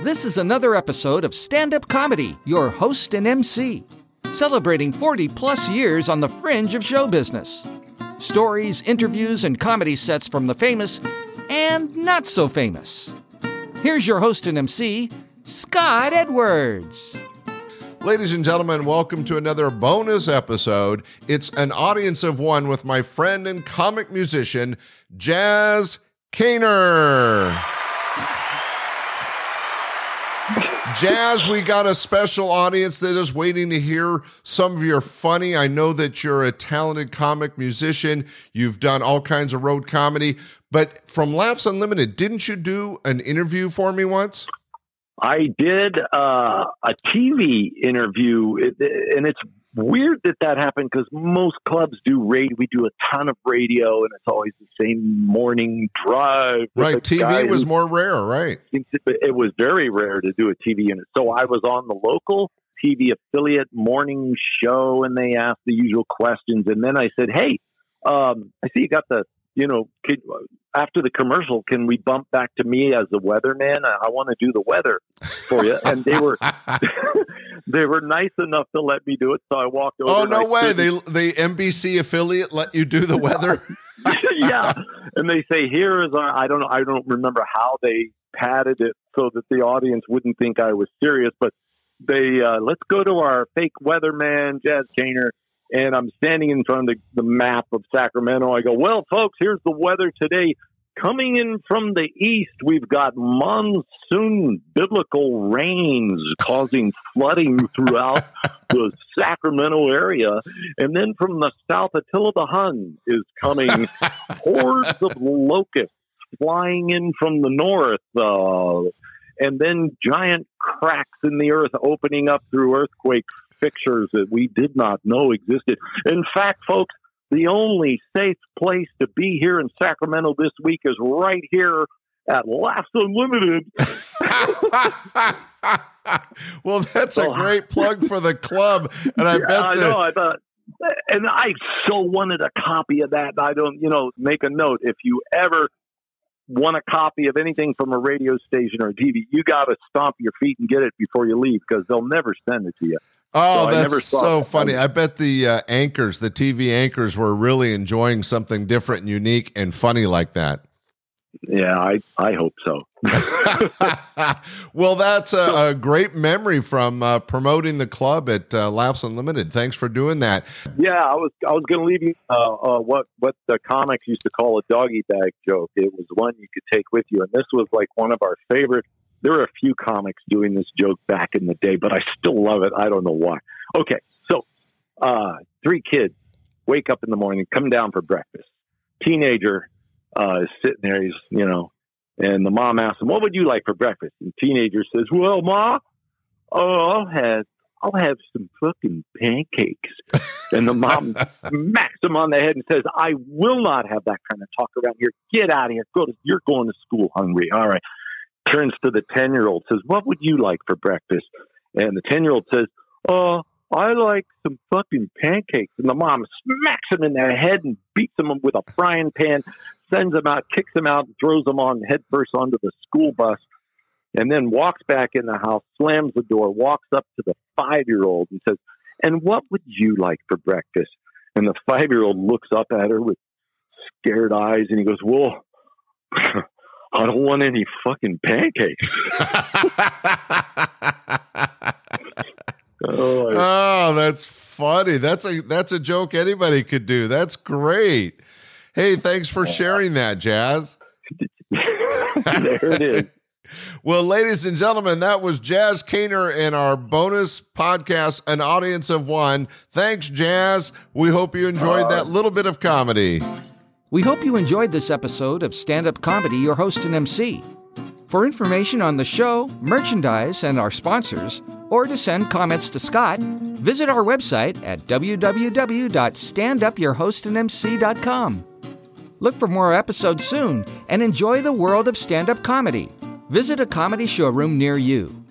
This is another episode of Stand Up Comedy, your host and MC, celebrating 40-plus years on the fringe of show business. Stories, interviews, and comedy sets from the famous and not so famous. Here's your host and MC, Scott Edwards. Ladies and gentlemen, welcome to another bonus episode. It's an audience of one with my friend and comic musician, Jazz Kaner. Jazz, we got a special audience that is waiting to hear some of your funny. I know that you're a talented comic musician. You've done all kinds of road comedy. But from Laughs Unlimited, didn't you do an interview for me once? I did a TV interview, and it's weird that happened because most clubs do radio. We do a ton of radio, and it's always the same morning drive. Right, TV was more rare, right? It was very rare to do a TV interview. So I was on the local TV affiliate morning show, and they asked the usual questions. And then I said, hey, I see you got the, after the commercial, can we bump back to me as the weatherman? I want to do the weather for you. And they were they were nice enough to let me do it. So I walked over. Oh, no way. The NBC affiliate let you do the weather? Yeah. And they say, here is our, I don't remember how they padded it so that the audience wouldn't think I was serious, but they, let's go to our fake weatherman, Jazz Kaner. And I'm standing in front of the map of Sacramento. I go, well, folks, here's the weather today. Coming in from the east, we've got monsoon biblical rains causing flooding throughout the Sacramento area. And then from the south, Attila the Hun is coming. Hordes of locusts flying in from the north. And then giant cracks in the earth opening up through earthquake fixtures that we did not know existed. In fact, folks, the only safe place to be here in Sacramento this week is right here at Laughs Unlimited. Well, that's a great plug for the club. And I thought, and I so wanted a copy of that. I don't, make a note. If you ever want a copy of anything from a radio station or TV, you got to stomp your feet and get it before you leave because they'll never send it to you. Oh, that's so funny. I bet the anchors, the TV anchors, were really enjoying something different and unique and funny like that. Yeah, I hope so. Well, that's a great memory from promoting the club at Laughs Unlimited. Thanks for doing that. Yeah, I was going to leave you what the comics used to call a doggy bag joke. It was one you could take with you, and this was like one of our favorite. There were a few comics doing this joke back in the day, but I still love it. I don't know why. Okay, so 3 kids wake up in the morning, come down for breakfast. Teenager is sitting there, he's, and the mom asks him, what would you like for breakfast? And teenager says, well, Ma, I'll have some fucking pancakes. And the mom smacks him on the head and says, I will not have that kind of talk around here. Get out of here. You're going to school hungry. All right. Turns to the 10-year-old, says, what would you like for breakfast? And the 10-year-old says, I like some fucking pancakes. And the mom smacks him in the head and beats him with a frying pan, sends him out, kicks him out, and throws him on head first onto the school bus, and then walks back in the house, slams the door, walks up to the 5-year-old and says, and what would you like for breakfast? And the 5-year-old looks up at her with scared eyes, and he goes, well, I don't want any fucking pancakes. Oh, that's funny. That's a joke anybody could do. That's great. Hey, thanks for sharing that, Jazz. There it is. Well, ladies and gentlemen, that was Jazz Kaner in our bonus podcast, An Audience of One. Thanks, Jazz. We hope you enjoyed that little bit of comedy. We hope you enjoyed this episode of Stand Up Comedy, your host and MC. For information on the show, merchandise, and our sponsors, or to send comments to Scott, visit our website at www.standupyourhostandmc.com. Look for more episodes soon and enjoy the world of stand-up comedy. Visit a comedy showroom near you.